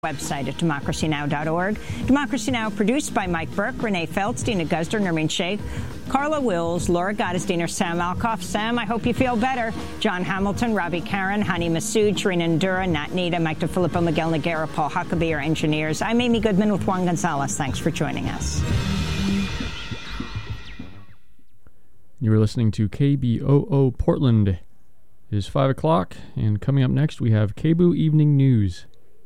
Website at democracynow.org. Democracy Now! Produced by Mike Burke, Renee Feltz, Dina Guzder, Nermeen Sheikh, Carla Wills, Laura Gottesdiener, Sam Alkoff. Sam, I hope you feel better. John Hamilton, Robbie Karen, Hani Masood, Sharina Ndura, Nat Nita, Mike DeFilippo, Miguel Noguera, Paul Huckabee, our engineers. I'm Amy Goodman with Juan Gonzalez. Thanks for joining us. You are listening to KBOO Portland. It is 5 o'clock, and coming up next, we have KBOO Evening News.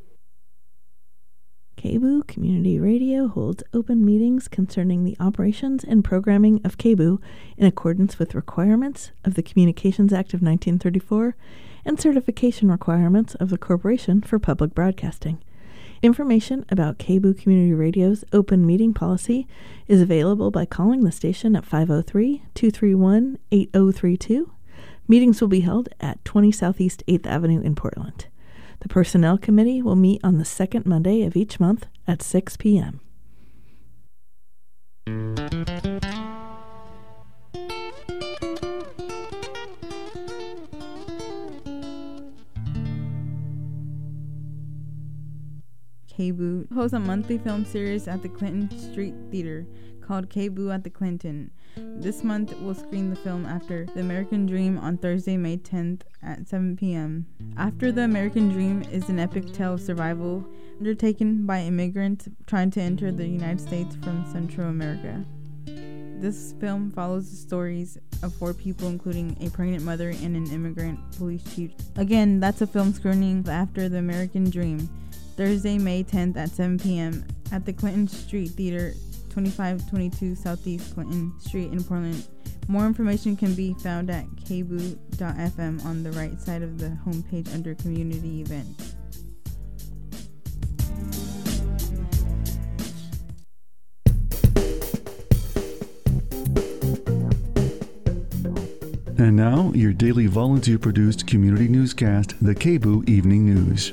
KBOO Community Radio holds open meetings concerning the operations and programming of KBOO in accordance with requirements of the Communications Act of 1934 and certification requirements of the Corporation for Public Broadcasting. Information about KBOO Community Radio's open meeting policy is available by calling the station at 503-231-8032. Meetings will be held at 20 Southeast 8th Avenue in Portland. The Personnel Committee will meet on the second Monday of each month at 6 p.m. KBOO hosts a monthly film series at the Clinton Street Theater called KBOO at the Clinton. This month we'll screen the film After the American Dream on Thursday, May 10th at 7 p.m. After the American Dream is an epic tale of survival undertaken by immigrants trying to enter the United States from Central America. This film follows the stories of 4 people, including a pregnant mother and an immigrant police chief. Again, that's a film screening of After the American Dream, Thursday, May 10th at 7 p.m. at the Clinton Street Theater, 2522 Southeast Clinton Street in Portland. More information can be found at kboo.fm on the right side of the homepage under Community Events. And now, your daily volunteer-produced community newscast, the KBOO Evening News.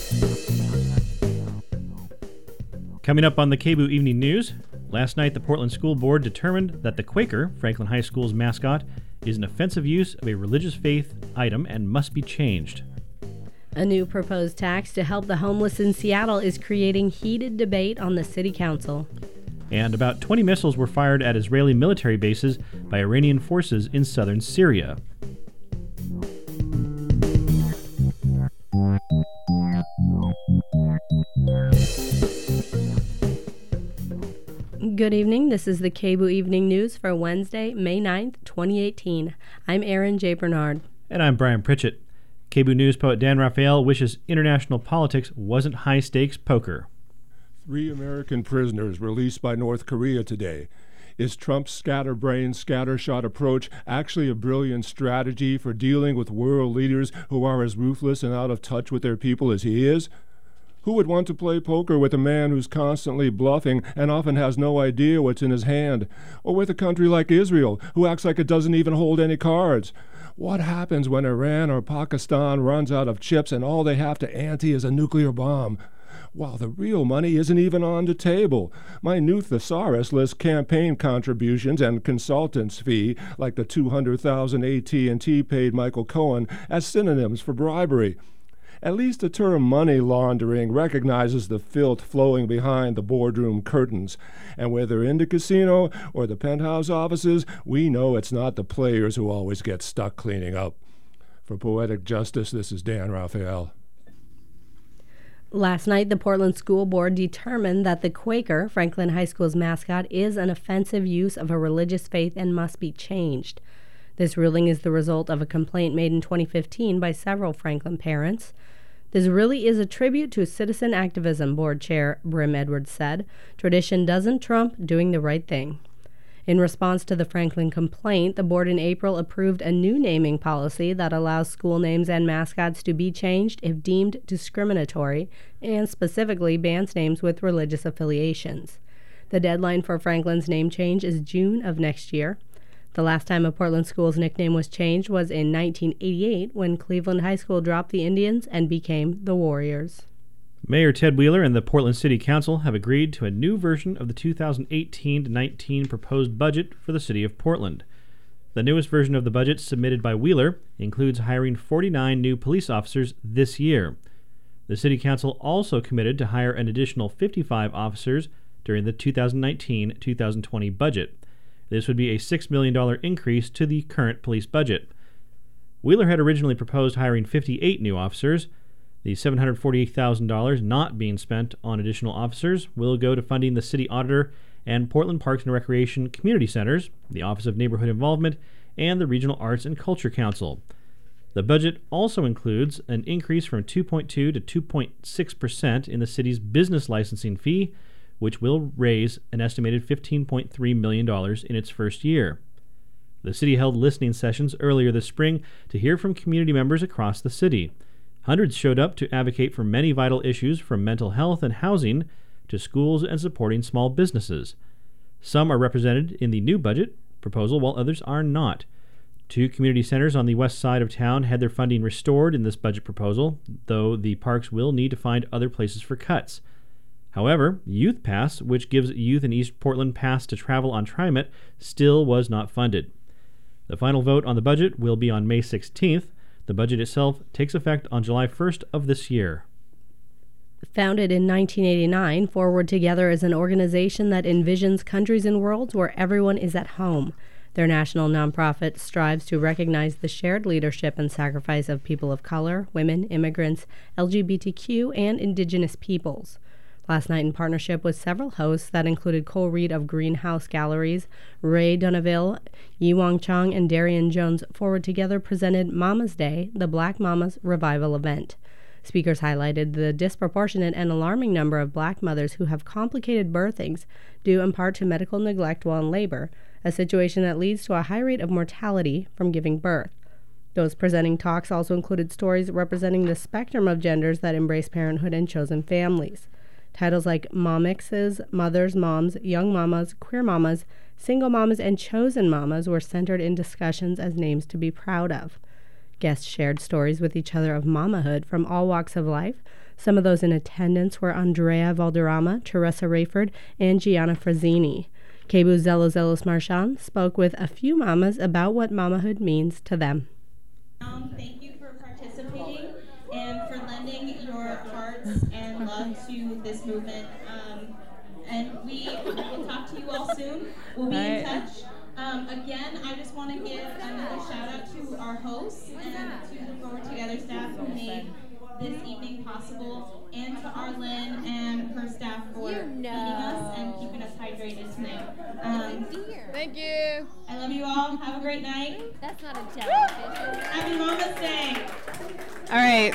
Coming up on the KBOO Evening News, last night the Portland School Board determined that the Quaker, Franklin High School's mascot, is an offensive use of a religious faith item and must be changed. A new proposed tax to help the homeless in Seattle is creating heated debate on the city council. And about 20 missiles were fired at Israeli military bases by Iranian forces in southern Syria. Good evening. This is the KBOO Evening News for Wednesday, May 9th, 2018. I'm Aaron J. Bernard. And I'm Brian Pritchett. KBOO News poet Dan Raphael wishes international politics wasn't high-stakes poker. 3 American prisoners released by North Korea today. Is Trump's scatterbrained, scattershot approach actually a brilliant strategy for dealing with world leaders who are as ruthless and out of touch with their people as he is? Who would want to play poker with a man who's constantly bluffing and often has no idea what's in his hand? Or with a country like Israel, who acts like it doesn't even hold any cards? What happens when Iran or Pakistan runs out of chips and all they have to ante is a nuclear bomb? While the real money isn't even on the table. My new thesaurus lists campaign contributions and consultants' fee, like the $200,000 AT&T paid Michael Cohen, as synonyms for bribery. At least the term money laundering recognizes the filth flowing behind the boardroom curtains. And whether in the casino or the penthouse offices, we know it's not the players who always get stuck cleaning up. For Poetic Justice, this is Dan Raphael. Last night, the Portland School Board determined that the Quaker, Franklin High School's mascot, is an offensive use of a religious faith and must be changed. This ruling is the result of a complaint made in 2015 by several Franklin parents. This really is a tribute to citizen activism, Board Chair Brim Edwards said. Tradition doesn't trump doing the right thing. In response to the Franklin complaint, the board in April approved a new naming policy that allows school names and mascots to be changed if deemed discriminatory and specifically bans names with religious affiliations. The deadline for Franklin's name change is June of next year. The last time a Portland school's nickname was changed was in 1988 when Cleveland High School dropped the Indians and became the Warriors. Mayor Ted Wheeler and the Portland City Council have agreed to a new version of the 2018-19 proposed budget for the city of Portland. The newest version of the budget submitted by Wheeler includes hiring 49 new police officers this year. The City Council also committed to hire an additional 55 officers during the 2019-2020 budget. This would be a $6 million increase to the current police budget. Wheeler had originally proposed hiring 58 new officers. The $748,000 not being spent on additional officers will go to funding the city auditor and Portland Parks and Recreation Community Centers, the Office of Neighborhood Involvement, and the Regional Arts and Culture Council. The budget also includes an increase from 2.2 to 2.6% in the city's business licensing fee, which will raise an estimated $15.3 million in its first year. The city held listening sessions earlier this spring to hear from community members across the city. Hundreds showed up to advocate for many vital issues from mental health and housing to schools and supporting small businesses. Some are represented in the new budget proposal, while others are not. 2 community centers on the west side of town had their funding restored in this budget proposal, though the parks will need to find other places for cuts. However, Youth Pass, which gives youth in East Portland pass to travel on TriMet, still was not funded. The final vote on the budget will be on May 16th. The budget itself takes effect on July 1st of this year. Founded in 1989, Forward Together is an organization that envisions countries and worlds where everyone is at home. Their national nonprofit strives to recognize the shared leadership and sacrifice of people of color, women, immigrants, LGBTQ, and indigenous peoples. Last night, in partnership with several hosts that included Cole Reed of Greenhouse Galleries, Ray Dunaville, Yiwang Chong, and Darian Jones, Forward Together presented Mama's Day, the Black Mamas Revival event. Speakers highlighted the disproportionate and alarming number of black mothers who have complicated birthings due in part to medical neglect while in labor, a situation that leads to a high rate of mortality from giving birth. Those presenting talks also included stories representing the spectrum of genders that embrace parenthood and chosen families. Titles like Momixes, Mothers, Moms, Young Mamas, Queer Mamas, Single Mamas, and Chosen Mamas were centered in discussions as names to be proud of. Guests shared stories with each other of mamahood from all walks of life. Some of those in attendance were Andrea Valderrama, Teresa Rayford, and Gianna Frazzini. KBOO's Zelos Marchand spoke with a few mamas about what mamahood means to them. Thank you for participating and for lending your hearts and love to this movement. And we will talk to you all soon. We'll be in touch. Again, I just want to give another shout out to our hosts and to the Forward Together staff who made this evening possible, and to Arlen and her staff for feeding us and keeping us hydrated tonight. Thank you. I love you all. Have a great night. That's not a jellyfish. Happy Mama's Day. All right.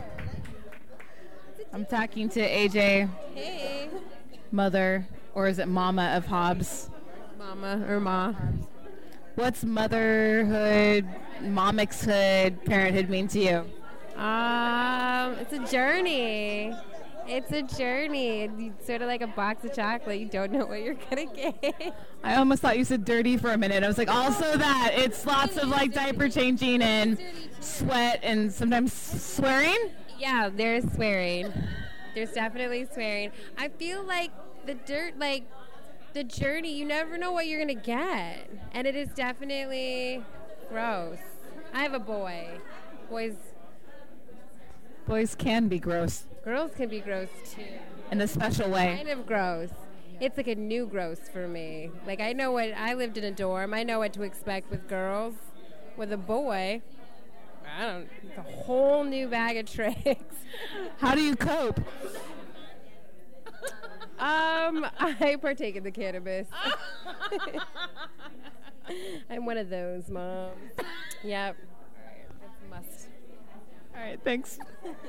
I'm talking to AJ. Hey. Mother, or is it Mama of Hobbs? Mama or Ma. What's motherhood, momixhood, parenthood mean to you? It's a journey. It's a journey. It's sort of like a box of chocolate. You don't know what you're going to get. I almost thought you said dirty for a minute. I was like, also that. It's lots of like diaper changing and sweat and sometimes swearing. Yeah, there's swearing. There's definitely swearing. I feel like the journey, you never know what you're going to get. And it is definitely gross. I have a boy. Boys can be gross. Girls can be gross, too. In a special way. Kind of gross. It's like a new gross for me. Like, I lived in a dorm. I know what to expect with girls. With a boy, it's a whole new bag of tricks. How do you cope? I partake in the cannabis. I'm one of those moms. Yep. That's a must. All right, thanks.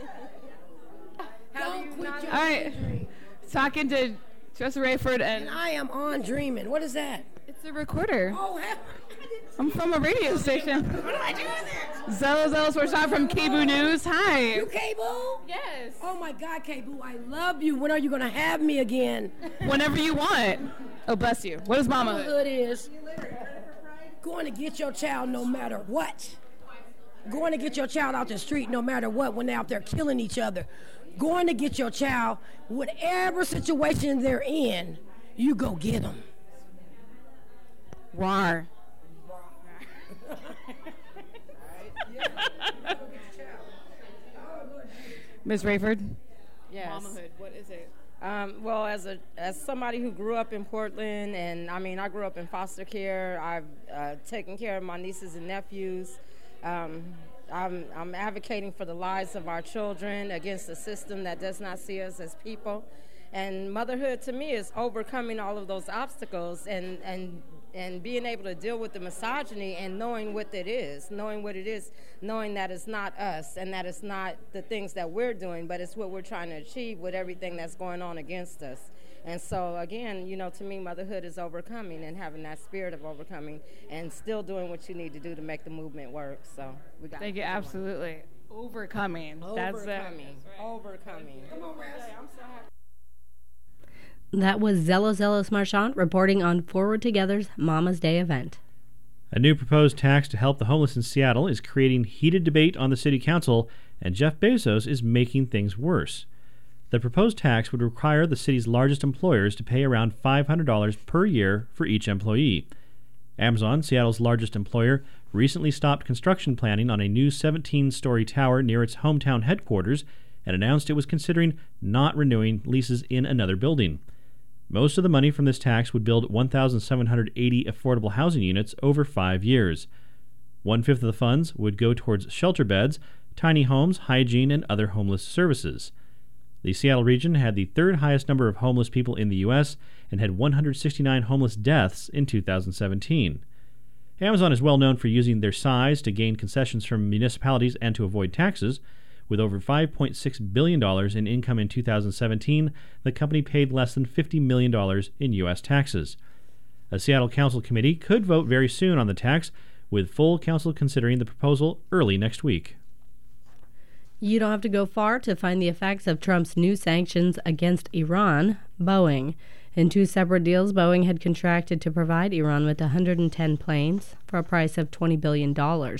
All right, talking to Teresa Rayford and I am on dreaming. What is that? It's a recorder. Oh, I'm from a radio station. What am I doing there? Zelos Marchand from KBOO News. Hi. You KBOO? Yes. Oh my God, KBOO, I love you. When are you gonna have me again? Whenever you want. Oh, bless you. What is mama? Mamahood is going to get your child no matter what. Going to get your child out the street no matter what when they're out there killing each other. Going to get your child, whatever situation they're in, you go get them. Rawr. Ms. Rayford? Yes. Mamahood, what is it? Well, as somebody who grew up in Portland, and I mean, I grew up in foster care. I've taken care of my nieces and nephews. I'm advocating for the lives of our children against a system that does not see us as people. And motherhood to me is overcoming all of those obstacles and being able to deal with the misogyny and knowing what it is, knowing that it's not us and that it's not the things that we're doing, but it's what we're trying to achieve with everything that's going on against us. And so, again, to me, motherhood is overcoming and having that spirit of overcoming and still doing what you need to do to make the movement work. So we got. Thank you, absolutely. Overcoming. Overcoming. Overcoming. Come on, Raz. I'm so happy. That was Zelos Marchand reporting on Forward Together's Mama's Day event. A new proposed tax to help the homeless in Seattle is creating heated debate on the city council, and Jeff Bezos is making things worse. The proposed tax would require the city's largest employers to pay around $500 per year for each employee. Amazon, Seattle's largest employer, recently stopped construction planning on a new 17-story tower near its hometown headquarters and announced it was considering not renewing leases in another building. Most of the money from this tax would build 1,780 affordable housing units over 5 years. 1/5 of the funds would go towards shelter beds, tiny homes, hygiene, and other homeless services. The Seattle region had the third highest number of homeless people in the U.S. and had 169 homeless deaths in 2017. Amazon is well known for using their size to gain concessions from municipalities and to avoid taxes. With over $5.6 billion in income in 2017, the company paid less than $50 million in U.S. taxes. A Seattle Council committee could vote very soon on the tax, with full council considering the proposal early next week. You don't have to go far to find the effects of Trump's new sanctions against Iran. Boeing. In 2 separate deals, Boeing had contracted to provide Iran with 110 planes for a price of $20 billion.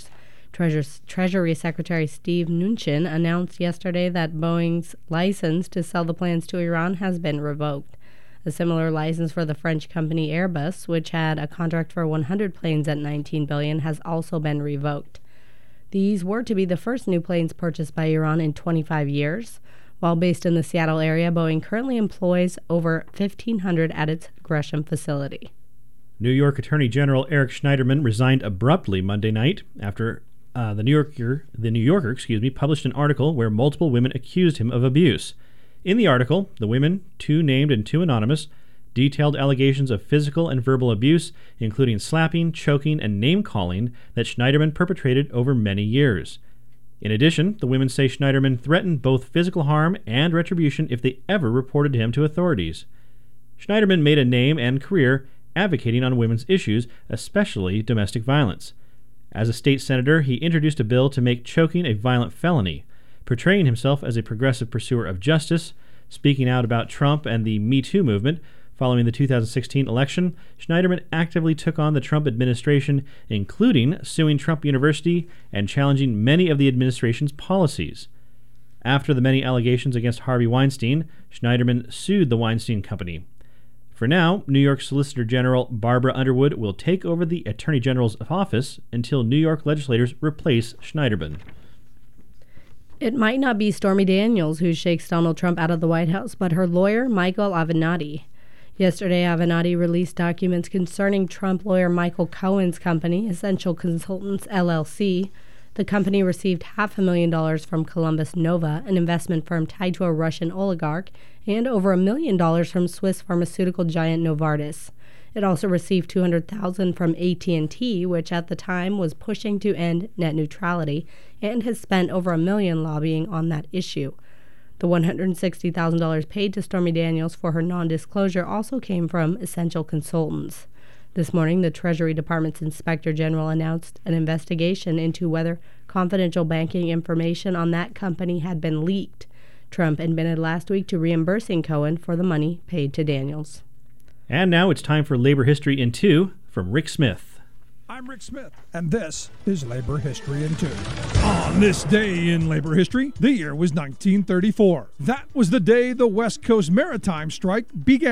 Treasury Secretary Steve Mnuchin announced yesterday that Boeing's license to sell the planes to Iran has been revoked. A similar license for the French company Airbus, which had a contract for 100 planes at $19 billion, has also been revoked. These were to be the first new planes purchased by Iran in 25 years. While based in the Seattle area, Boeing currently employs over 1,500 at its Gresham facility. New York Attorney General Eric Schneiderman resigned abruptly Monday night after The New Yorker, published an article where multiple women accused him of abuse. In the article, the women, 2 named and 2 anonymous, detailed allegations of physical and verbal abuse, including slapping, choking, and name-calling that Schneiderman perpetrated over many years. In addition, the women say Schneiderman threatened both physical harm and retribution if they ever reported him to authorities. Schneiderman made a name and career advocating on women's issues, especially domestic violence. As a state senator, he introduced a bill to make choking a violent felony, portraying himself as a progressive pursuer of justice. Speaking out about Trump and the Me Too movement following the 2016 election, Schneiderman actively took on the Trump administration, including suing Trump University and challenging many of the administration's policies. After the many allegations against Harvey Weinstein, Schneiderman sued the Weinstein Company. For now, New York Solicitor General Barbara Underwood will take over the Attorney General's office until New York legislators replace Schneiderman. It might not be Stormy Daniels who shakes Donald Trump out of the White House, but her lawyer, Michael Avenatti. Yesterday, Avenatti released documents concerning Trump lawyer Michael Cohen's company, Essential Consultants, LLC. The company received $500,000 from Columbus Nova, an investment firm tied to a Russian oligarch, and over $1 million from Swiss pharmaceutical giant Novartis. It also received $200,000 from AT&T, which at the time was pushing to end net neutrality, and has spent over $1 million lobbying on that issue. The $160,000 paid to Stormy Daniels for her non-disclosure also came from Essential Consultants. This morning, the Treasury Department's Inspector General announced an investigation into whether confidential banking information on that company had been leaked. Trump admitted last week to reimbursing Cohen for the money paid to Daniels. And now it's time for Labor History in 2 from Rick Smith. I'm Rick Smith, and this is Labor History in 2. On this day in labor history, the year was 1934. That was the day the West Coast Maritime Strike began.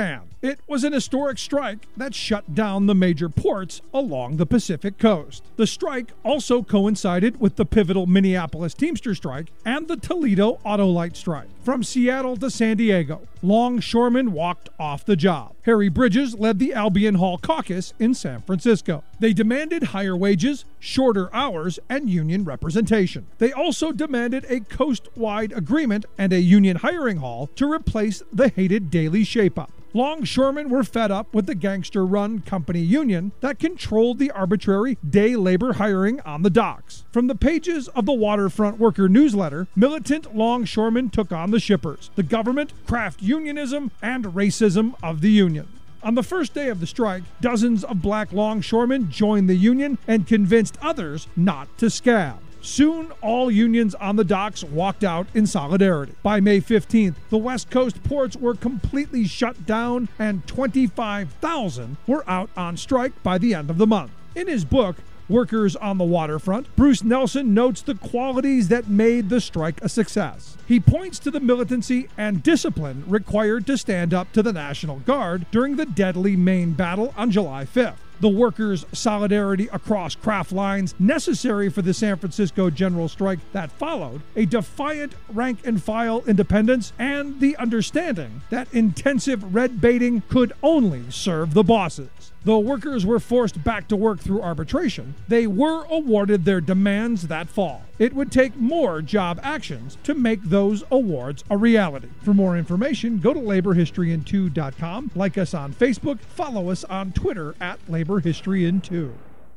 It was an historic strike that shut down the major ports along the Pacific coast. The strike also coincided with the pivotal Minneapolis Teamster strike and the Toledo Autolite strike. From Seattle to San Diego, longshoremen walked off the job. Harry Bridges led the Albion Hall Caucus in San Francisco. They demanded higher wages, shorter hours, and union representation. They also demanded a coast-wide agreement and a union hiring hall to replace the hated daily shape-up. Longshoremen were fed up with the gangster-run company union that controlled the arbitrary day labor hiring on the docks. From the pages of the Waterfront Worker newsletter, militant longshoremen took on the shippers, the government, craft unionism, and racism of the union. On the first day of the strike, dozens of black longshoremen joined the union and convinced others not to scab. Soon, all unions on the docks walked out in solidarity. By May 15th, the West Coast ports were completely shut down and 25,000 were out on strike by the end of the month. In his book, Workers on the Waterfront, Bruce Nelson notes the qualities that made the strike a success. He points to the militancy and discipline required to stand up to the National Guard during the deadly Maine battle on July 5th. The workers' solidarity across craft lines necessary for the San Francisco general strike that followed, a defiant rank-and-file independence, and the understanding that intensive red baiting could only serve the bosses. Though workers were forced back to work through arbitration, they were awarded their demands that fall. It would take more job actions to make those awards a reality. For more information, go to laborhistoryin2.com, like us on Facebook, follow us on Twitter at laborhistoryin2.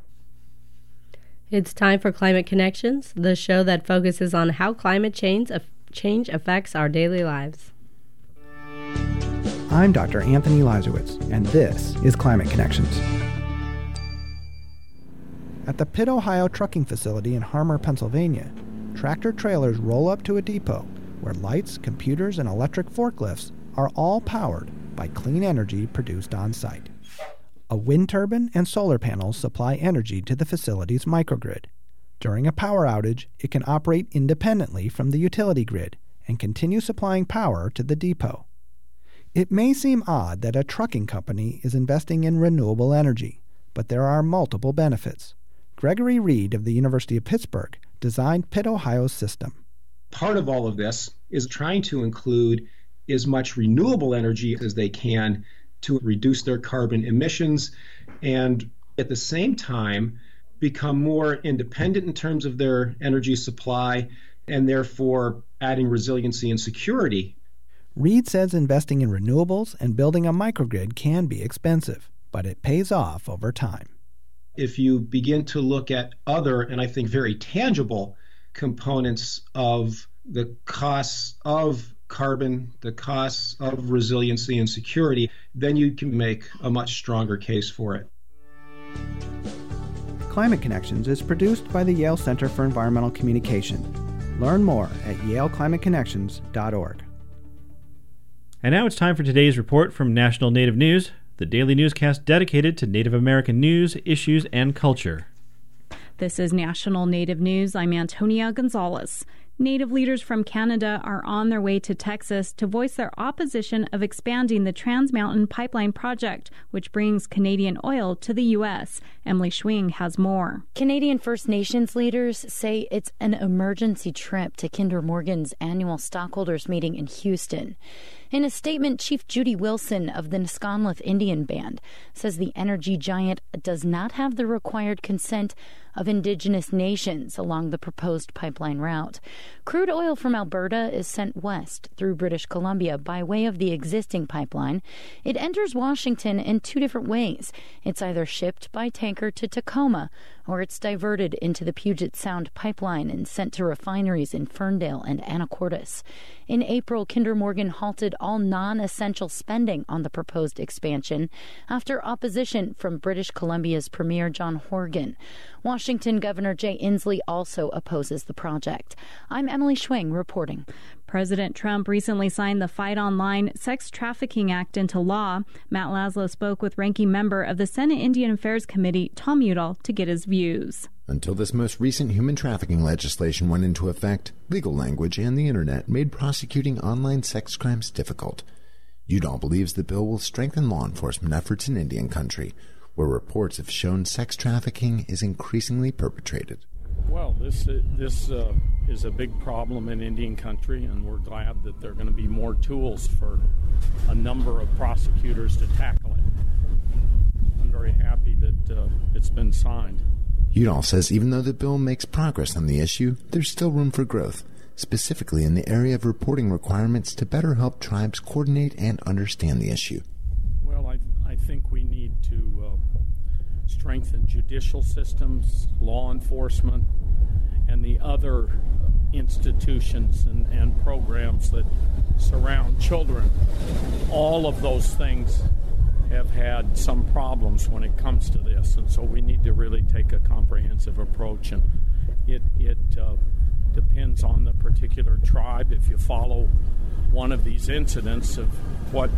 It's time for Climate Connections, the show that focuses on how climate change affects our daily lives. I'm Dr. Anthony Lazowitz, and this is Climate Connections. At the Pitt, Ohio trucking facility in Harmer, Pennsylvania, tractor-trailers roll up to a depot where lights, computers, and electric forklifts are all powered by clean energy produced on-site. A wind turbine and solar panels supply energy to the facility's microgrid. During a power outage, it can operate independently from the utility grid and continue supplying power to the depot. It may seem odd that a trucking company is investing in renewable energy, but there are multiple benefits. Gregory Reed of the University of Pittsburgh designed Pitt, Ohio's system. Part of all of this is trying to include as much renewable energy as they can to reduce their carbon emissions and at the same time become more independent in terms of their energy supply and therefore adding resiliency and security. Reed says investing in renewables and building a microgrid can be expensive, but it pays off over time. If you begin to look at other, and I think very tangible, components of the costs of carbon, the costs of resiliency and security, then you can make a much stronger case for it. Climate Connections is produced by the Yale Center for Environmental Communication. Learn more at yaleclimateconnections.org. And now it's time for today's report from National Native News, the daily newscast dedicated to Native American news, issues, and culture. This is National Native News. I'm Antonia Gonzalez. Native leaders from Canada are on their way to Texas to voice their opposition of expanding the Trans Mountain Pipeline project, which brings Canadian oil to the U.S. Emily Schwing has more. Canadian First Nations leaders say it's an emergency trip to Kinder Morgan's annual stockholders meeting in Houston. In a statement, Chief Judy Wilson of the Nisconluth Indian Band says the energy giant does not have the required consent of Indigenous nations along the proposed pipeline route. Crude oil from Alberta is sent west through British Columbia by way of the existing pipeline. It enters Washington in two different ways. It's either shipped by tanker to Tacoma, or it's diverted into the Puget Sound pipeline and sent to refineries in Ferndale and Anacortes. In April, Kinder Morgan halted all non-essential spending on the proposed expansion after opposition from British Columbia's Premier John Horgan. Washington Governor Jay Inslee also opposes the project. I'm Emily Schwing reporting. President Trump recently signed the Fight Online Sex Trafficking Act into law. Matt Laszlo spoke with ranking member of the Senate Indian Affairs Committee, Tom Udall, to get his views. Until this most recent human trafficking legislation went into effect, legal language and the internet made prosecuting online sex crimes difficult. Udall believes the bill will strengthen law enforcement efforts in Indian country, where reports have shown sex trafficking is increasingly perpetrated. Well, this is a big problem in Indian country, and we're glad that there are going to be more tools for a number of prosecutors to tackle it. I'm very happy that it's been signed. Udall says even though the bill makes progress on the issue, there's still room for growth, specifically in the area of reporting requirements to better help tribes coordinate and understand the issue. Well, I think we need to strengthen judicial systems, law enforcement, and the other institutions and programs that surround children. All of those things have had some problems when it comes to this, and so we need to really take a comprehensive approach, and it depends on the particular tribe. If you follow one of these incidents of what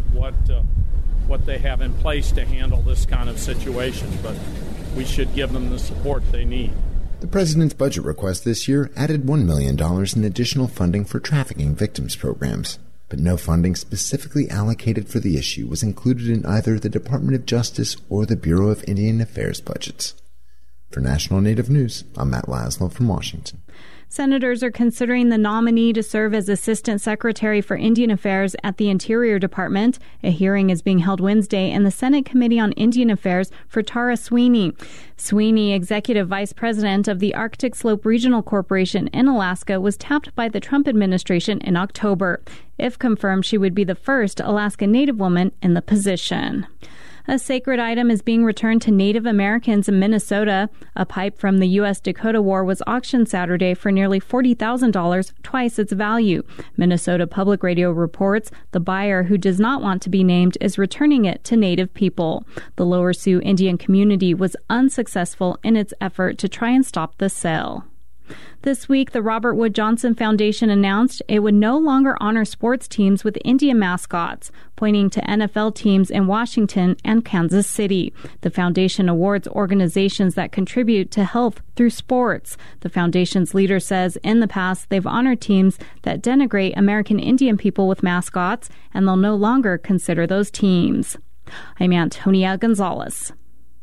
they have in place to handle this kind of situation, but we should give them the support they need. The president's budget request this year added $1 million in additional funding for trafficking victims programs, but no funding specifically allocated for the issue was included in either the Department of Justice or the Bureau of Indian Affairs budgets. For National Native News, I'm Matt Laszlo from Washington. Senators are considering the nominee to serve as Assistant Secretary for Indian Affairs at the Interior Department. A hearing is being held Wednesday in the Senate Committee on Indian Affairs for Tara Sweeney. Sweeney, Executive Vice President of the Arctic Slope Regional Corporation in Alaska, was tapped by the Trump administration in October. If confirmed, she would be the first Alaska Native woman in the position. A sacred item is being returned to Native Americans in Minnesota. A pipe from the U.S.-Dakota War was auctioned Saturday for nearly $40,000, twice its value. Minnesota Public Radio reports the buyer, who does not want to be named, is returning it to Native people. The Lower Sioux Indian community was unsuccessful in its effort to try and stop the sale. This week, the Robert Wood Johnson Foundation announced it would no longer honor sports teams with Indian mascots, pointing to NFL teams in Washington and Kansas City. The foundation awards organizations that contribute to health through sports. The foundation's leader says in the past they've honored teams that denigrate American Indian people with mascots, and they'll no longer consider those teams. I'm Antonia Gonzalez.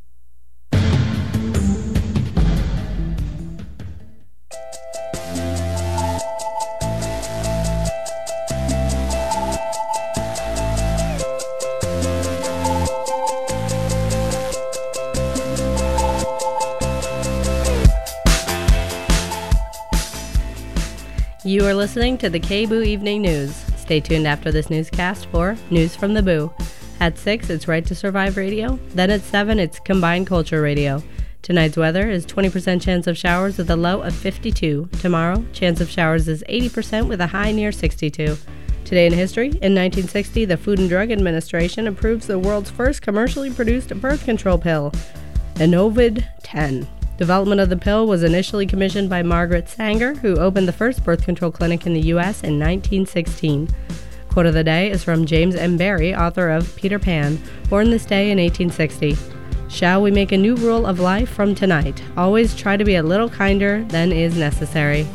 You are listening to the KBOO Evening News. Stay tuned after this newscast for News from the Boo. At 6, it's Right to Survive Radio. Then at 7, it's Combined Culture Radio. Tonight's weather is 20% chance of showers with a low of 52. Tomorrow, chance of showers is 80% with a high near 62. Today in history, in 1960, the Food and Drug Administration approves the world's first commercially produced birth control pill, Enovid 10. Development of the pill was initially commissioned by Margaret Sanger, who opened the first birth control clinic in the U.S. in 1916. Quote of the day is from James M. Barrie, author of Peter Pan, born this day in 1860. Shall we make a new rule of life from tonight? Always try to be a little kinder than is necessary.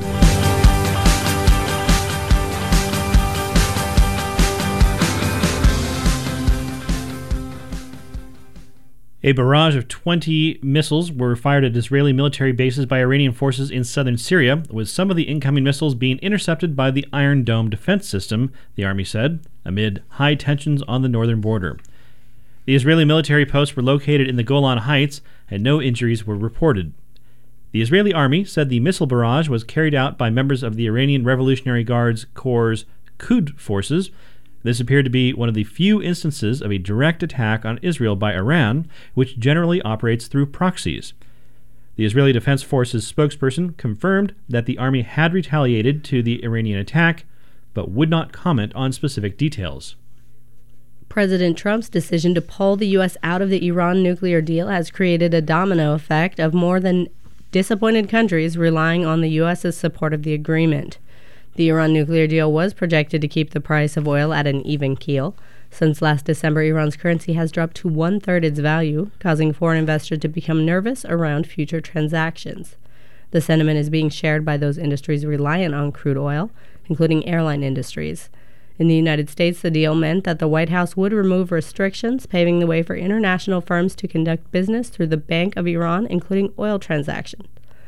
A barrage of 20 missiles were fired at Israeli military bases by Iranian forces in southern Syria, with some of the incoming missiles being intercepted by the Iron Dome defense system, the army said, amid high tensions on the northern border. The Israeli military posts were located in the Golan Heights, and no injuries were reported. The Israeli army said the missile barrage was carried out by members of the Iranian Revolutionary Guards Corps' Quds forces. This appeared to be one of the few instances of a direct attack on Israel by Iran, which generally operates through proxies. The Israeli Defense Forces spokesperson confirmed that the army had retaliated to the Iranian attack, but would not comment on specific details. President Trump's decision to pull the U.S. out of the Iran nuclear deal has created a domino effect of more than disappointed countries relying on the U.S.'s support of the agreement. The Iran nuclear deal was projected to keep the price of oil at an even keel. Since last December, Iran's currency has dropped to one-third its value, causing foreign investors to become nervous around future transactions. The sentiment is being shared by those industries reliant on crude oil, including airline industries. In the United States, the deal meant that the White House would remove restrictions, paving the way for international firms to conduct business through the Bank of Iran, including oil transactions.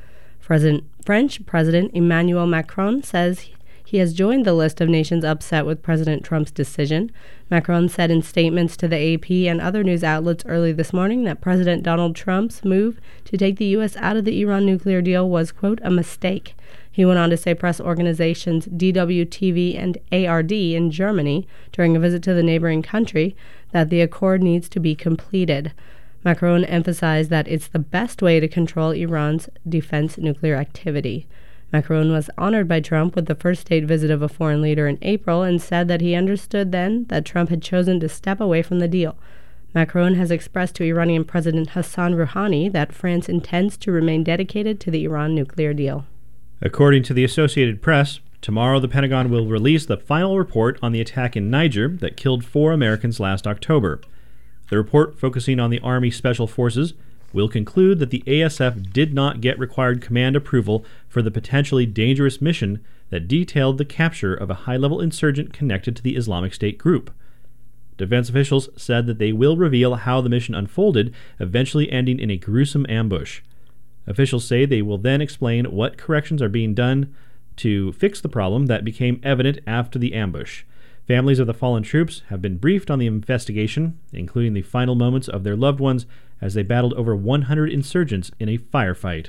French President Emmanuel Macron says he has joined the list of nations upset with President Trump's decision. Macron said in statements to the AP and other news outlets early this morning that President Donald Trump's move to take the U.S. out of the Iran nuclear deal was, quote, a mistake. He went on to say press organizations DWTV and ARD in Germany, during a visit to the neighboring country, that the accord needs to be completed. Macron emphasized that it's the best way to control Iran's defense nuclear activity. Macron was honored by Trump with the first state visit of a foreign leader in April and said that he understood then that Trump had chosen to step away from the deal. Macron has expressed to Iranian President Hassan Rouhani that France intends to remain dedicated to the Iran nuclear deal. According to the Associated Press, tomorrow the Pentagon will release the final report on the attack in Niger that killed 4 Americans last October. The report, focusing on the Army Special Forces, will conclude that the ASF did not get required command approval for the potentially dangerous mission that detailed the capture of a high-level insurgent connected to the Islamic State group. Defense officials said that they will reveal how the mission unfolded, eventually ending in a gruesome ambush. Officials say they will then explain what corrections are being done to fix the problem that became evident after the ambush. Families of the fallen troops have been briefed on the investigation, including the final moments of their loved ones as they battled over 100 insurgents in a firefight.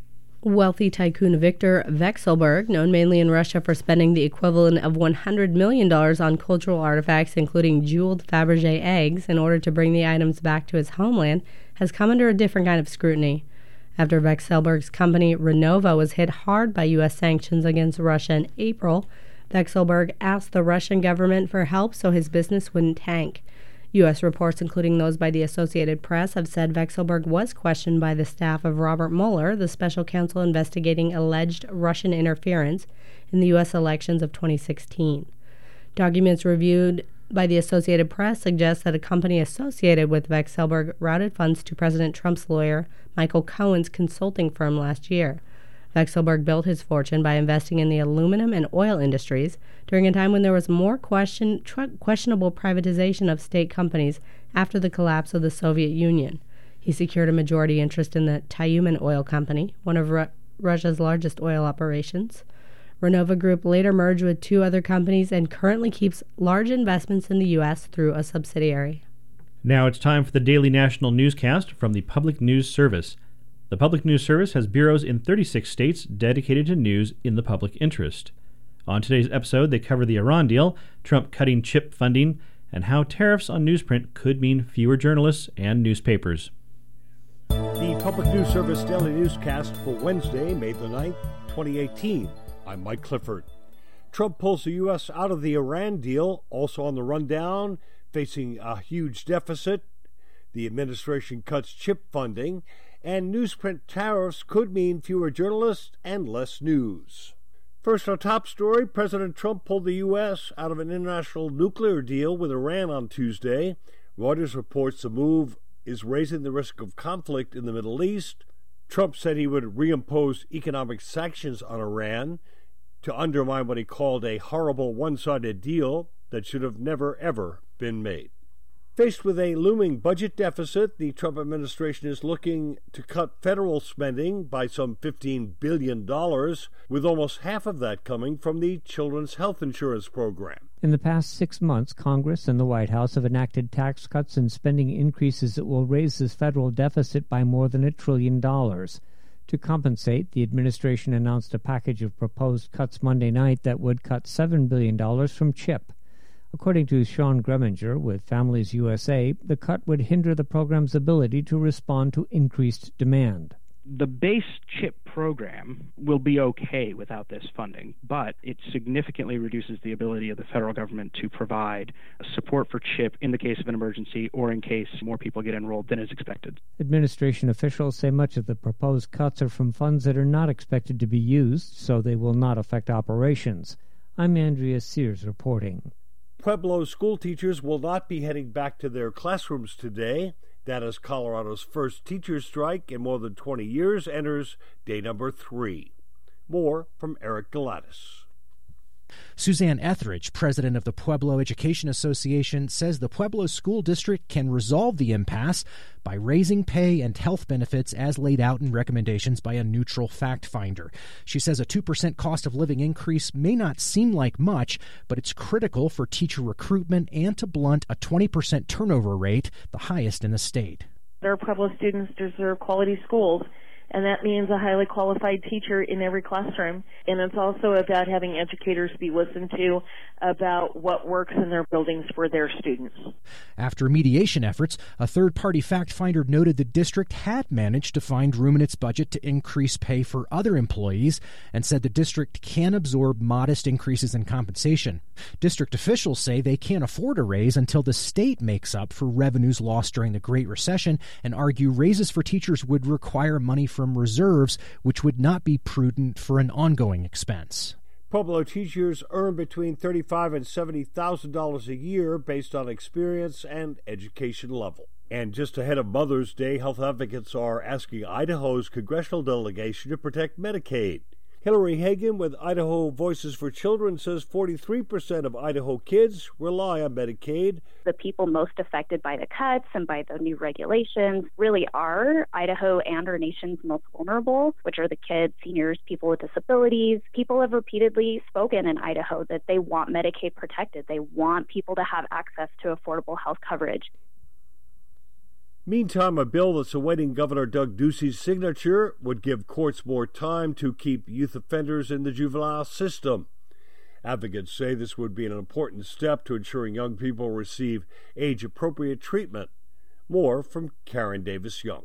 Wealthy tycoon Viktor Vekselberg, known mainly in Russia for spending the equivalent of $100 million on cultural artifacts, including jeweled Fabergé eggs, in order to bring the items back to his homeland, has come under a different kind of scrutiny. After Vekselberg's company Renova was hit hard by U.S. sanctions against Russia in April, Vekselberg asked the Russian government for help so his business wouldn't tank. U.S. reports, including those by the Associated Press, have said Vekselberg was questioned by the staff of Robert Mueller, the special counsel investigating alleged Russian interference in the U.S. elections of 2016. Documents reviewed by the Associated Press suggest that a company associated with Vekselberg routed funds to President Trump's lawyer, Michael Cohen's consulting firm last year. Vekselberg built his fortune by investing in the aluminum and oil industries during a time when there was more questionable privatization of state companies after the collapse of the Soviet Union. He secured a majority interest in the Tyumen Oil Company, one of Russia's largest oil operations. Renova Group later merged with 2 other companies and currently keeps large investments in the U.S. through a subsidiary. Now it's time for the daily national newscast from the Public News Service. The Public News Service has bureaus in 36 states dedicated to news in the public interest. On today's episode, they cover the Iran deal, Trump cutting chip funding, and how tariffs on newsprint could mean fewer journalists and newspapers. The Public News Service Daily Newscast for Wednesday, May the 9th, 2018. I'm Mike Clifford. Trump pulls the U.S. out of the Iran deal, also on the rundown, facing a huge deficit. The administration cuts chip funding, and newsprint tariffs could mean fewer journalists and less news. First, our top story, President Trump pulled the U.S. out of an international nuclear deal with Iran on Tuesday. Reuters reports the move is raising the risk of conflict in the Middle East. Trump said he would reimpose economic sanctions on Iran to undermine what he called a horrible one-sided deal that should have never, ever been made. Faced with a looming budget deficit, the Trump administration is looking to cut federal spending by some $15 billion, with almost half of that coming from the Children's Health Insurance Program. In the past 6 months, Congress and the White House have enacted tax cuts and spending increases that will raise this federal deficit by more than $1 trillion. To compensate, the administration announced a package of proposed cuts Monday night that would cut $7 billion from CHIP. According to Sean Greminger with Families USA, the cut would hinder the program's ability to respond to increased demand. The base CHIP program will be okay without this funding, but it significantly reduces the ability of the federal government to provide support for CHIP in the case of an emergency or in case more people get enrolled than is expected. Administration officials say much of the proposed cuts are from funds that are not expected to be used, so they will not affect operations. I'm Andrea Sears reporting. Pueblo school teachers will not be heading back to their classrooms today. That is Colorado's first teacher strike in more than 20 years enters day number 3. More from Eric Galatis. Suzanne Etheridge, president of the Pueblo Education Association, says the Pueblo School District can resolve the impasse by raising pay and health benefits as laid out in recommendations by a neutral fact finder. She says a 2% cost of living increase may not seem like much, but it's critical for teacher recruitment and to blunt a 20% turnover rate, the highest in the state. Our Pueblo students deserve quality schools, and that means a highly qualified teacher in every classroom. And it's also about having educators be listened to about what works in their buildings for their students. After mediation efforts, a third-party fact finder noted the district had managed to find room in its budget to increase pay for other employees and said the district can absorb modest increases in compensation. District officials say they can't afford a raise until the state makes up for revenues lost during the Great Recession and argue raises for teachers would require money from reserves, which would not be prudent for an ongoing expense. Pueblo teachers earn between $35,000 and $70,000 a year based on experience and education level. And just ahead of Mother's Day, health advocates are asking Idaho's congressional delegation to protect Medicaid. Hillary Hagan with Idaho Voices for Children says 43% of Idaho kids rely on Medicaid. The people most affected by the cuts and by the new regulations really are Idaho and our nation's most vulnerable, which are the kids, seniors, people with disabilities. People have repeatedly spoken in Idaho that they want Medicaid protected. They want people to have access to affordable health coverage. Meantime, a bill that's awaiting Governor Doug Ducey's signature would give courts more time to keep youth offenders in the juvenile system. Advocates say this would be an important step to ensuring young people receive age-appropriate treatment. More from Karen Davis-Young.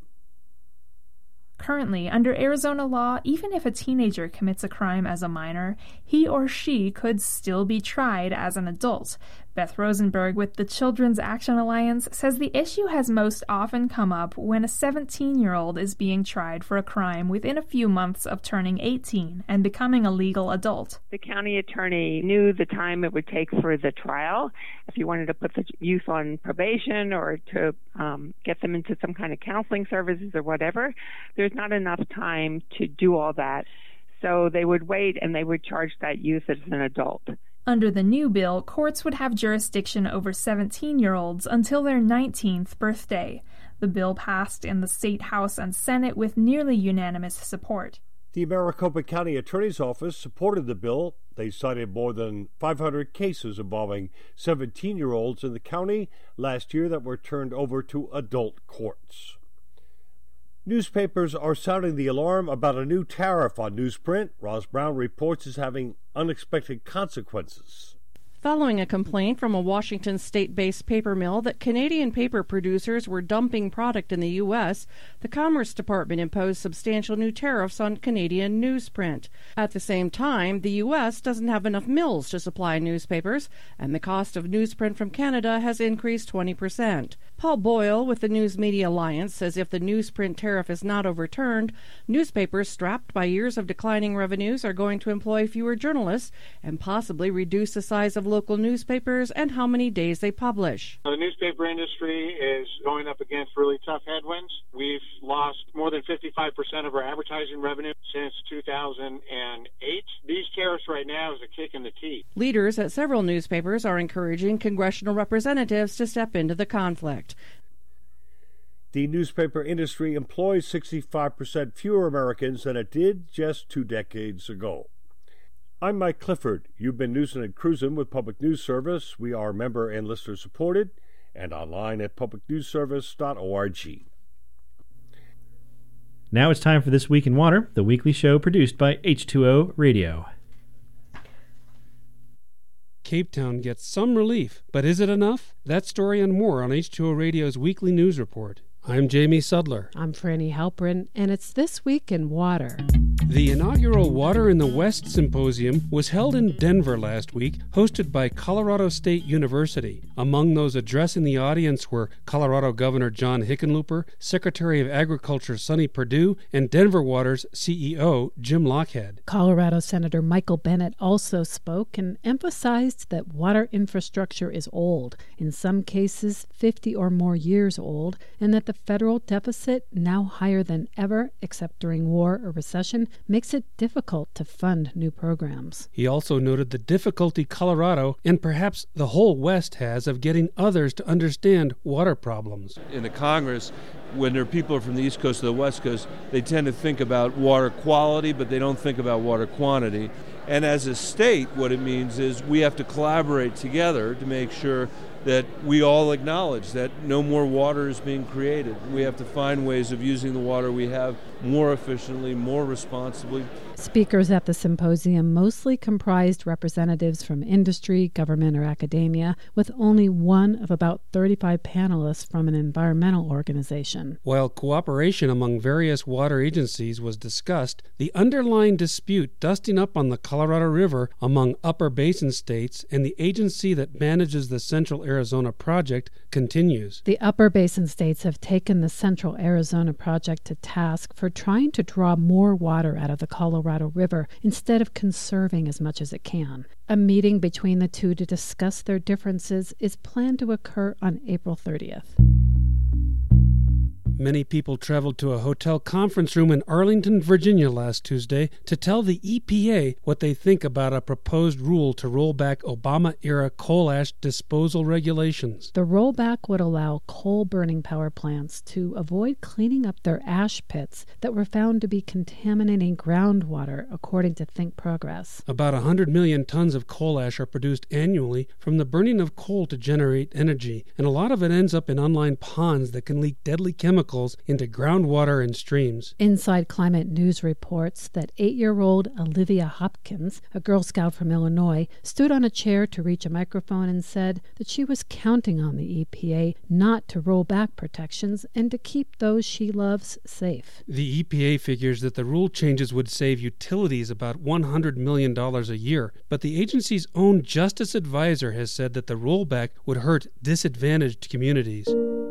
Currently, under Arizona law, even if a teenager commits a crime as a minor, he or she could still be tried as an adult. Beth Rosenberg with the Children's Action Alliance says the issue has most often come up when a 17-year-old is being tried for a crime within a few months of turning 18 and becoming a legal adult. The county attorney knew the time it would take for the trial. If you wanted to put the youth on probation or to get them into some kind of counseling services or whatever, there's not enough time to do all that. So they would wait and they would charge that youth as an adult. Under the new bill, courts would have jurisdiction over 17-year-olds until their 19th birthday. The bill passed in the State House and Senate with nearly unanimous support. The Maricopa County Attorney's Office supported the bill. They cited more than 500 cases involving 17-year-olds in the county last year that were turned over to adult courts. Newspapers are sounding the alarm about a new tariff on newsprint. Roz Brown reports is having unexpected consequences. Following a complaint from a Washington state-based paper mill that Canadian paper producers were dumping product in the U.S., the Commerce Department imposed substantial new tariffs on Canadian newsprint. At the same time, the U.S. doesn't have enough mills to supply newspapers, and the cost of newsprint from Canada has increased 20%. Paul Boyle with the News Media Alliance says if the newsprint tariff is not overturned, newspapers strapped by years of declining revenues are going to employ fewer journalists and possibly reduce the size of local newspapers and how many days they publish. The newspaper industry is going up against really tough headwinds. We've lost more than 55% of our advertising revenue since 2008. These tariffs right now is a kick in the teeth. Leaders at several newspapers are encouraging congressional representatives to step into the conflict. The newspaper industry employs 65% fewer Americans than it did just 2 decades ago. I'm Mike Clifford. You've been newsin' and cruisin' with Public News Service. We are member and listener supported and online at publicnewsservice.org. Now it's time for This Week in Water, the weekly show produced by H2O Radio. Cape Town gets some relief, but is it enough? That story and more on H2O Radio's weekly news report. I'm Jamie Sudler. I'm Franny Halprin, and it's This Week in Water. The inaugural Water in the West Symposium was held in Denver last week, hosted by Colorado State University. Among those addressing the audience were Colorado Governor John Hickenlooper, Secretary of Agriculture Sonny Perdue, and Denver Water's CEO Jim Lochhead. Colorado Senator Michael Bennet also spoke and emphasized that water infrastructure is old, in some cases 50 or more years old, and that the the federal deficit, now higher than ever, except during war or recession, makes it difficult to fund new programs. He also noted the difficulty Colorado and perhaps the whole West has of getting others to understand water problems. In the Congress, when there are people from the East Coast to the West Coast, they tend to think about water quality, but they don't think about water quantity. And as a state, what it means is we have to collaborate together to make sure that we all acknowledge that no more water is being created. We have to find ways of using the water we have more efficiently, more responsibly. Speakers at the symposium mostly comprised representatives from industry, government, or academia, with only one of about 35 panelists from an environmental organization. While cooperation among various water agencies was discussed, the underlying dispute dusting up on the Colorado River among upper basin states and the agency that manages the Central Arizona Project continues. The upper basin states have taken the Central Arizona Project to task for trying to draw more water out of the Colorado River instead of conserving as much as it can. A meeting between the two to discuss their differences is planned to occur on April 30th. Many people traveled to a hotel conference room in Arlington, Virginia last Tuesday to tell the EPA what they think about a proposed rule to roll back Obama-era coal ash disposal regulations. The rollback would allow coal-burning power plants to avoid cleaning up their ash pits that were found to be contaminating groundwater, according to Think Progress. About 100 million tons of coal ash are produced annually from the burning of coal to generate energy, and a lot of it ends up in unlined ponds that can leak deadly chemicals into groundwater and streams. Inside Climate News reports that 8-year-old Olivia Hopkins, a Girl Scout from Illinois, stood on a chair to reach a microphone and said that she was counting on the EPA not to roll back protections and to keep those she loves safe. The EPA figures that the rule changes would save utilities about $100 million a year, but the agency's own justice advisor has said that the rollback would hurt disadvantaged communities.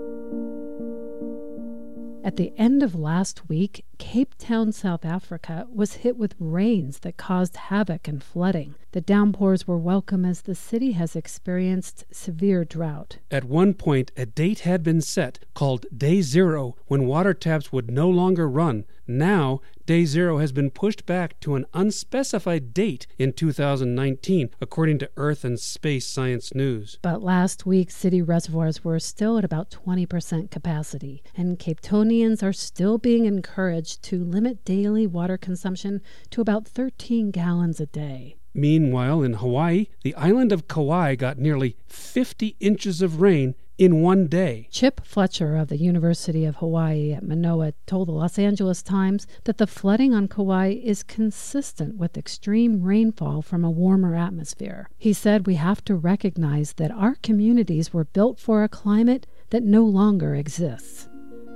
At the end of last week, Cape Town, South Africa, was hit with rains that caused havoc and flooding. The downpours were welcome as the city has experienced severe drought. At one point, a date had been set called Day Zero when water taps would no longer run. Now, Day Zero has been pushed back to an unspecified date in 2019, according to Earth and Space Science News. But last week, city reservoirs were still at about 20% capacity, and Cape Townians are still being encouraged to limit daily water consumption to about 13 gallons a day. Mmeanwhile, in Hawaii, the island of Kauai got nearly 50 inches of rain in one day. Chip Fletcher of the University of Hawaii at Manoa told the Los Angeles Times that the flooding on Kauai is consistent with extreme rainfall from a warmer atmosphere. He said we have to recognize that our communities were built for a climate that no longer exists.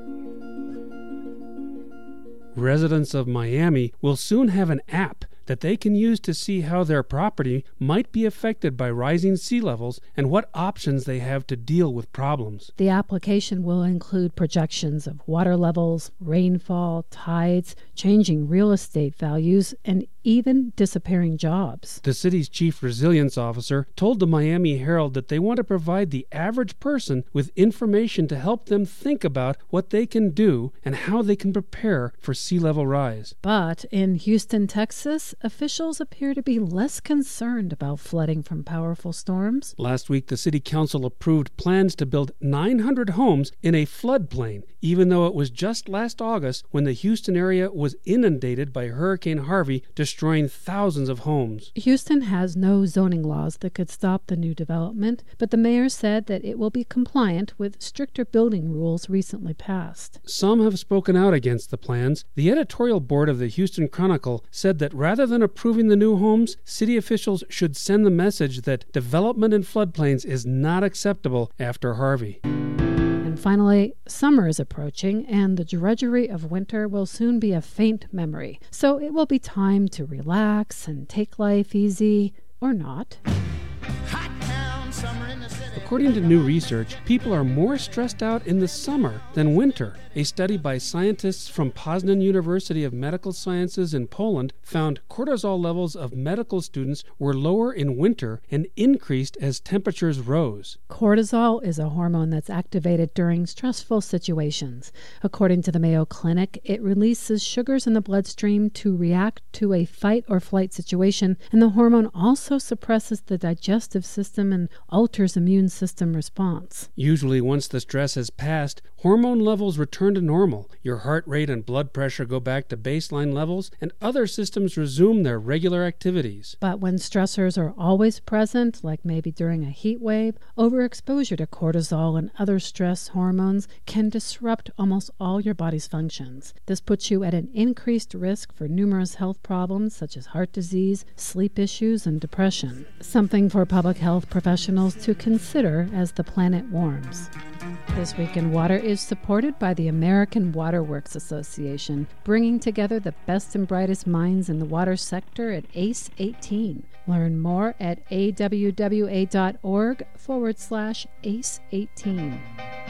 Residents of Miami will soon have an app that they can use to see how their property might be affected by rising sea levels and what options they have to deal with problems. The application will include projections of water levels, rainfall, tides, changing real estate values, and even disappearing jobs. The city's chief resilience officer told the Miami Herald that they want to provide the average person with information to help them think about what they can do and how they can prepare for sea level rise. But in Houston, Texas, officials appear to be less concerned about flooding from powerful storms. Last week, the city council approved plans to build 900 homes in a floodplain, even though it was just last August when the Houston area was inundated by Hurricane Harvey, destroying thousands of homes. Houston has no zoning laws that could stop the new development, but the mayor said that it will be compliant with stricter building rules recently passed. Some have spoken out against the plans. The editorial board of the Houston Chronicle said that rather than approving the new homes, city officials should send the message that development in floodplains is not acceptable after Harvey. And finally, summer is approaching, and the drudgery of winter will soon be a faint memory. So it will be time to relax and take life easy, or not. Hot town, summer in the city. According to new research, people are more stressed out in the summer than winter. A study by scientists from Poznan University of Medical Sciences in Poland found cortisol levels of medical students were lower in winter and increased as temperatures rose. Cortisol is a hormone that's activated during stressful situations. According to the Mayo Clinic, it releases sugars in the bloodstream to react to a fight or flight situation, and the hormone also suppresses the digestive system and alters immune system response. Usually, once the stress has passed, hormone levels return to normal. Your heart rate and blood pressure go back to baseline levels, and other systems resume their regular activities. But when stressors are always present, like maybe during a heat wave, overexposure to cortisol and other stress hormones can disrupt almost all your body's functions. This puts you at an increased risk for numerous health problems such as heart disease, sleep issues, and depression. Something for public health professionals to consider as the planet warms. This Week in Water is supported by the American Water Works Association, bringing together the best and brightest minds in the water sector at ACE 18. Learn more at awwa.org/ACE 18.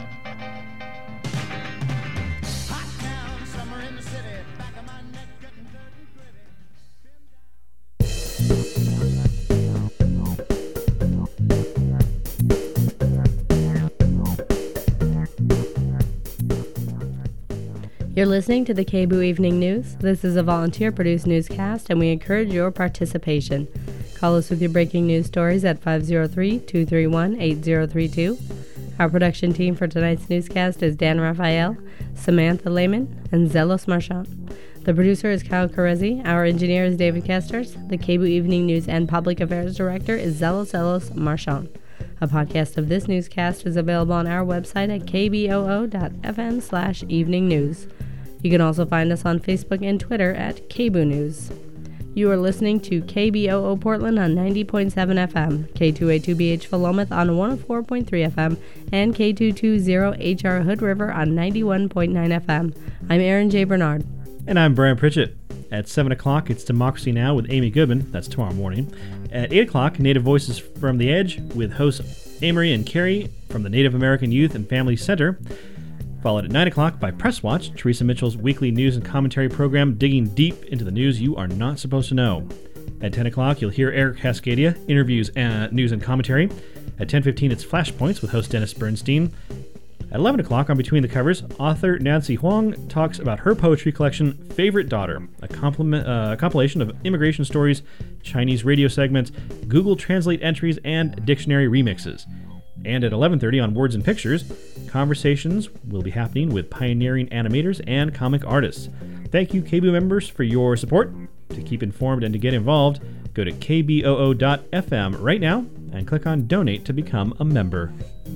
You're listening to the KBOO Evening News. This is a volunteer-produced newscast, and we encourage your participation. Call us with your breaking news stories at 503-231-8032. Our production team for tonight's newscast is Dan Raphael, Samantha Lehman, and Zelos Marchand. The producer is Kyle Carezzi. Our engineer is David Kesters. The KBOO Evening News and Public Affairs Director is Zelos Marchand. A podcast of this newscast is available on our website at kboo.fm/evening news. You can also find us on Facebook and Twitter at KBOO News. You are listening to KBOO Portland on 90.7 FM, K282BH Philomath on 104.3 FM, and K220HR Hood River on 91.9 FM. I'm Aaron J. Bernard. And I'm Brian Pritchett. At 7 o'clock, it's Democracy Now! With Amy Goodman. That's tomorrow morning. At 8 o'clock, Native Voices from the Edge with hosts Amory and Carrie from the Native American Youth and Family Center. Followed at 9 o'clock by Press Watch, Teresa Mitchell's weekly news and commentary program digging deep into the news you are not supposed to know. At 10 o'clock, you'll hear Eric Cascadia, interviews, news and commentary. At 10:15, it's Flashpoints with host Dennis Bernstein. At 11 o'clock on Between the Covers, author Nancy Huang talks about her poetry collection, Favorite Daughter, a compilation of immigration stories, Chinese radio segments, Google Translate entries, and dictionary remixes. And at 11:30 on Words and Pictures, conversations will be happening with pioneering animators and comic artists. Thank you, KBOO members, for your support. To keep informed and to get involved, go to kboo.fm right now and click on Donate to become a member.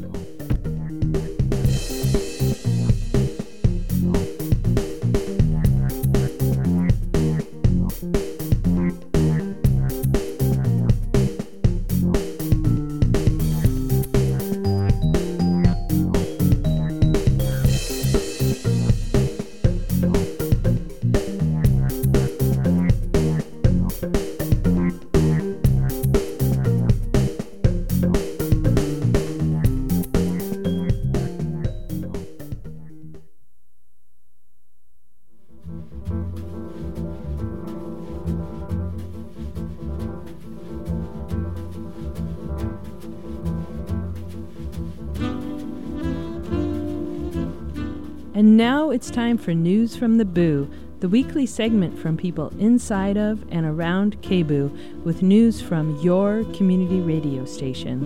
And now it's time for News from the Boo, the weekly segment from people inside of and around KBOO with news from your community radio station.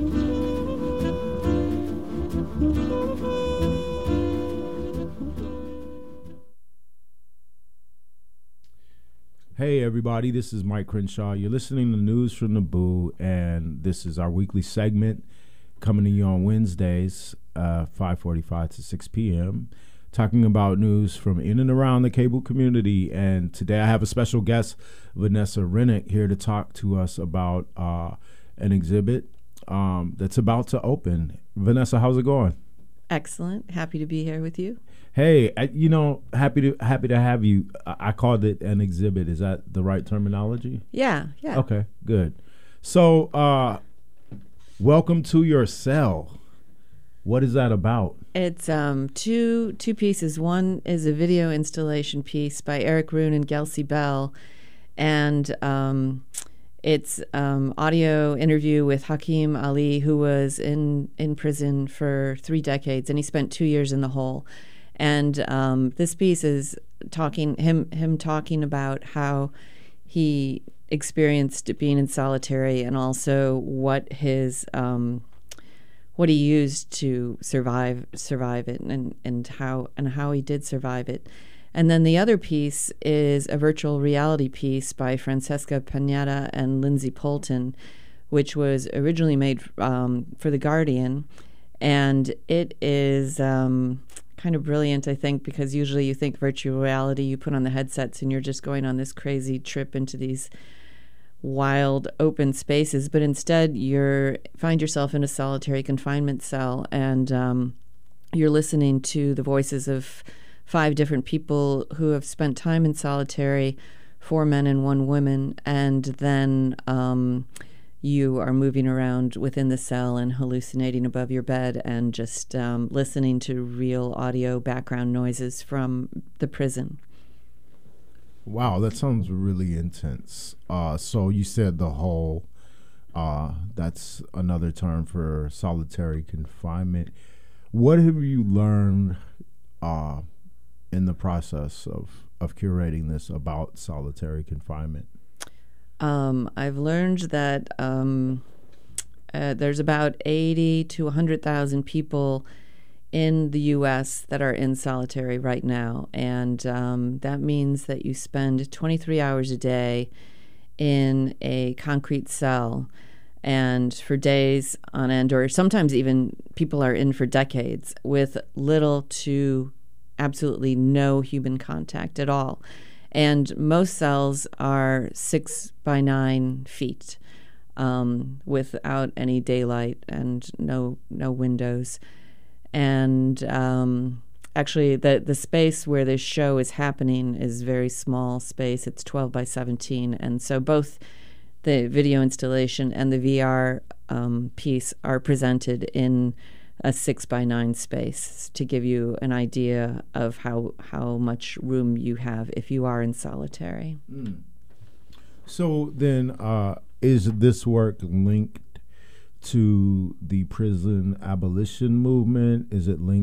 Hey everybody, this is Mike Crenshaw. You're listening to News from the Boo, and this is our weekly segment coming to you on Wednesdays, 5:45 to 6 p.m., talking about news from in and around the KBOO community. And today I have a special guest, Vanessa Rennick, here to talk to us about an exhibit that's about to open. Vanessa, how's it going? Excellent. Happy to be here with you. Hey, happy to have you. I called it an exhibit. Is that the right terminology? Yeah. Okay, good. So Welcome to Your Cell. What is that about? It's two pieces. One is a video installation piece by Eric Roon and Gelsey Bell, and it's audio interview with Hakeem Ali, who was in prison for 3 decades, and he spent 2 years in the hole. And this piece is him talking about how he experienced being in solitary, and also what his what he used to survive it, and how he did survive it. And then the other piece is a virtual reality piece by Francesca Pineda and Lindsay Poulton, which was originally made for The Guardian. And it is kind of brilliant, I think, because usually you think virtual reality, you put on the headsets and you're just going on this crazy trip into these wild open spaces. But instead, you find yourself in a solitary confinement cell, and you're listening to the voices of 5 different people who have spent time in solitary, 4 men and 1 woman, and then you are moving around within the cell and hallucinating above your bed, and just listening to real audio background noises from the prison. Wow, that sounds really intense. So you said the whole, that's another term for solitary confinement. What have you learned in the process of curating this about solitary confinement? I've learned that there's about 80 to 100,000 people in the U.S. that are in solitary right now, and that means that you spend 23 hours a day in a concrete cell, and for days on end, or sometimes even people are in for decades with little to absolutely no human contact at all. And most cells are 6 by 9 feet, without any daylight and no windows. And actually, the space where this show is happening is very small space. It's 12 by 17. And so both the video installation and the VR piece are presented in a 6 by 9 space to give you an idea of how much room you have if you are in solitary. So then, is this work linked to the prison abolition movement? Is it linked